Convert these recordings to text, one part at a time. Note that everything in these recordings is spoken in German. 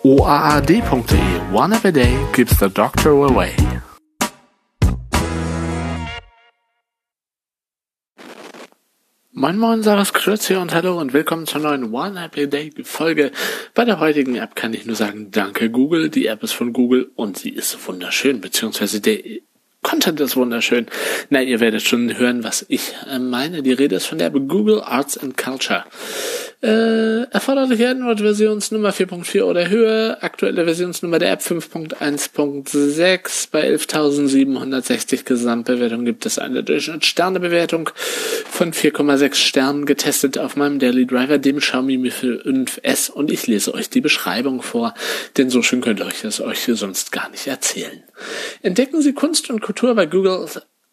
oaad.de. One app a day keeps the doctor away. Moin Moin, Sarahs Grüezi und hallo und willkommen zur neuen One App a Day Folge. Bei der heutigen App kann ich nur sagen, danke Google. Die App ist von Google und sie ist wunderschön, beziehungsweise der Content ist wunderschön. Na, ihr werdet schon hören, was ich meine. Die Rede ist von der App Google Arts and Culture. Erforderliche Android-Versionsnummer 4.4 oder höher. Aktuelle Versionsnummer der App 5.1.6. Bei 11.760 Gesamtbewertungen gibt es eine Durchschnittssternebewertung von 4,6 Sternen, getestet auf meinem Daily Driver, dem Xiaomi Mi 5S. Und ich lese euch die Beschreibung vor, denn so schön könnt ihr euch hier sonst gar nicht erzählen. Entdecken Sie Kunst und Kultur bei Google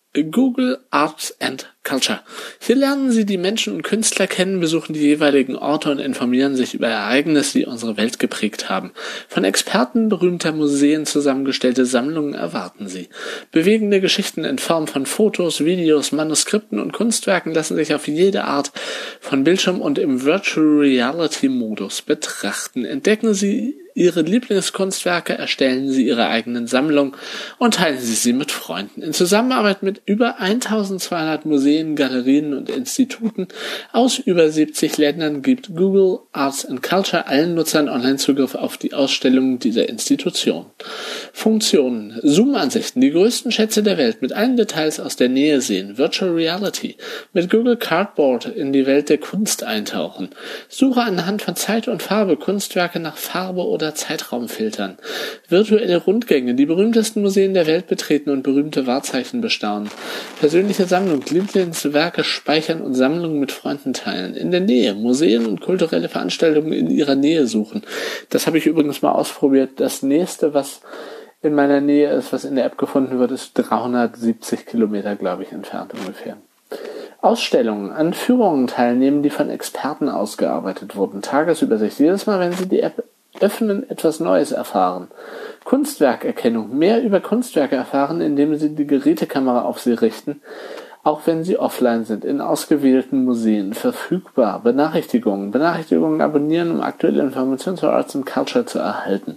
Arts and Culture. Hier lernen Sie die Menschen und Künstler kennen, besuchen die jeweiligen Orte und informieren sich über Ereignisse, die unsere Welt geprägt haben. Von Experten berühmter Museen zusammengestellte Sammlungen erwarten Sie. Bewegende Geschichten in Form von Fotos, Videos, Manuskripten und Kunstwerken lassen sich auf jede Art von Bildschirm und im Virtual Reality Modus betrachten. Entdecken Sie Ihre Lieblingskunstwerke, erstellen Sie Ihre eigenen Sammlungen und teilen Sie sie mit Freunden. In Zusammenarbeit mit über 1200 Museen, Galerien und Instituten aus über 70 Ländern gibt Google Arts and Culture allen Nutzern Online-Zugriff auf die Ausstellungen dieser Institution. Funktionen: Zoom-Ansichten, die größten Schätze der Welt mit allen Details aus der Nähe sehen. Virtual Reality, mit Google Cardboard in die Welt der Kunst eintauchen. Suche anhand von Zeit und Farbe Kunstwerke nach Farbe oder Zeitraum filtern. Virtuelle Rundgänge, die berühmtesten Museen der Welt betreten und berühmte Wahrzeichen bestaunen. Persönliche Sammlung, Lieblingswerke speichern und Sammlungen mit Freunden teilen. In der Nähe, Museen und kulturelle Veranstaltungen in ihrer Nähe suchen. Das habe ich übrigens mal ausprobiert. Das nächste, was in meiner Nähe ist, was in der App gefunden wird, ist 370 Kilometer, glaube ich, entfernt ungefähr. Ausstellungen, an Führungen teilnehmen, die von Experten ausgearbeitet wurden. Tagesübersicht. Jedes Mal, wenn Sie die App öffnen, etwas Neues erfahren. Kunstwerkerkennung. Mehr über Kunstwerke erfahren, indem Sie die Gerätekamera auf sie richten, auch wenn sie offline sind, in ausgewählten Museen verfügbar. Benachrichtigungen abonnieren, um aktuelle Informationen zur Arts and Culture zu erhalten.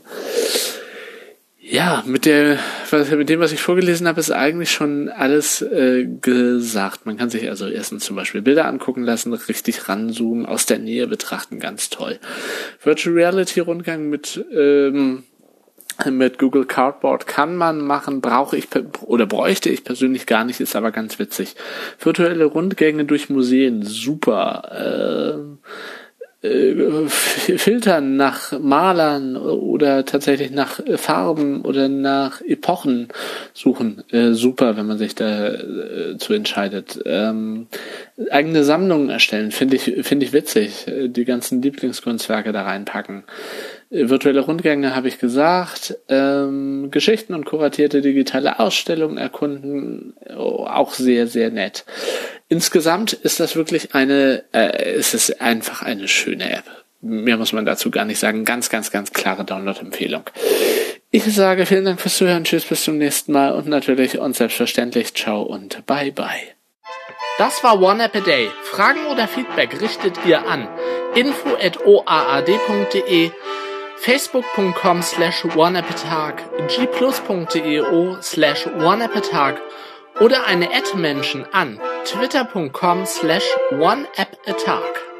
Ja, mit dem, was ich vorgelesen habe, ist eigentlich schon alles gesagt. Man kann sich also erstens zum Beispiel Bilder angucken lassen, richtig ranzoomen, aus der Nähe betrachten, ganz toll. Virtual Reality Rundgang mit Google Cardboard kann man machen, bräuchte ich persönlich gar nicht, ist aber ganz witzig. Virtuelle Rundgänge durch Museen, super. Filtern nach Malern oder tatsächlich nach Farben oder nach Epochen suchen. Super, wenn man sich dazu entscheidet. Eigene Sammlungen erstellen, finde ich witzig. Die ganzen Lieblingskunstwerke da reinpacken. Virtuelle Rundgänge habe ich gesagt. Geschichten und kuratierte digitale Ausstellungen erkunden. Auch sehr, sehr nett. Insgesamt ist das wirklich es ist einfach eine schöne App. Mehr muss man dazu gar nicht sagen. Ganz, ganz, ganz klare Download-Empfehlung. Ich sage vielen Dank fürs Zuhören. Tschüss, bis zum nächsten Mal. Und natürlich und selbstverständlich ciao und bye bye. Das war One App a Day. Fragen oder Feedback richtet ihr an info@oaad.de, facebook.com/oneappatag, gplus.io/oneappatag oder eine @Menschen an twitter.com/oneappatag.